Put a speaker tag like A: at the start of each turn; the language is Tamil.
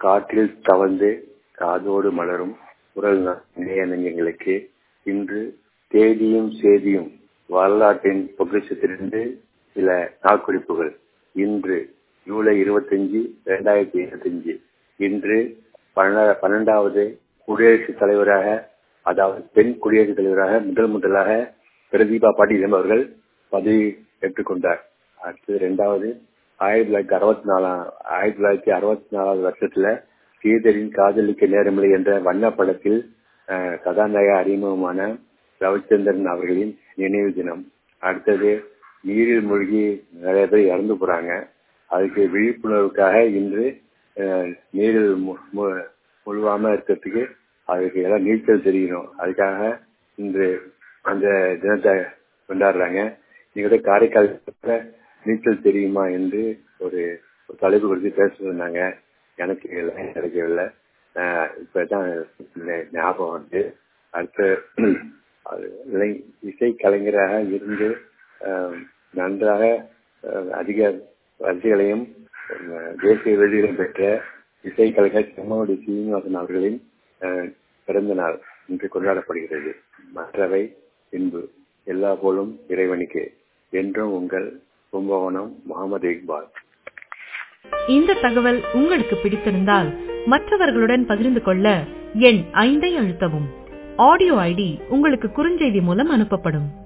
A: காற்றில் தவழ்ந்து காதோடு மலரும் குரல் நேய நெஞ்சங்களுக்கு இன்று தேதியும் சேதியும் வரலாற்றின் பொக்கிஷத்திலிருந்து சில நாட்குறிப்புகள். இன்று ஜூலை 25, 2025 இன்று 12வது குடியரசுத் தலைவராக, அதாவது பெண் குடியரசுத் தலைவராக முதலாக பிரதீபா பாட்டீல் என்பவர்கள் பதவி ஏற்றுக்கொண்டார். அடுத்தது 2வது 1964 வருஷத்துல ஸ்ரீதரின் காதலிக்க நேரமில்லை என்ற வண்ண படத்தில் கதாநாயக அறிமுகமான ரவிச்சந்திரன் அவர்களின் நினைவு தினம். அடுத்தது நீரில் மூழ்கி நிறைய பேர் இறந்து போறாங்க. அதுக்கு விழிப்புணர்வுக்காக இன்று நீரில் முழுவாம இருக்கிறதுக்கு அதுக்கு எல்லாம் நீச்சல் தெரியணும், அதுக்காக இன்று அந்த தினத்தை கொண்டாடுறாங்க. நீங்க காரைக்கால் நீச்சல் தெரியுமா என்று ஒரு தலைப்பு குறித்து பேச சொன்னாங்க. எனக்கு கிடைக்கவில்லை, இப்பதான் ஞாபகம் வந்து. அடுத்த இசை கலைஞராக இருந்து நன்றாக அதிக வரிசைகளையும் தேசிய விருதுகளையும் பெற்ற இசை கலைஞர் செம்மோடி சீனிவாசன் அவர்களின் பிறந்த நாள் இன்று கொண்டாடப்படுகிறது. மற்றவை பின்பு. எல்லா போலும் இறைவனுக்கு. என்றும் உங்கள் கும்பகோணம் முகமது இக்பால்.
B: இந்த தகவல் உங்களுக்கு பிடித்திருந்தால் மற்றவர்களுடன் பகிர்ந்து கொள்ள எண் 5 அழுத்தவும். ஆடியோ ஐடி உங்களுக்கு குறுஞ்செய்தி மூலம் அனுப்பப்படும்.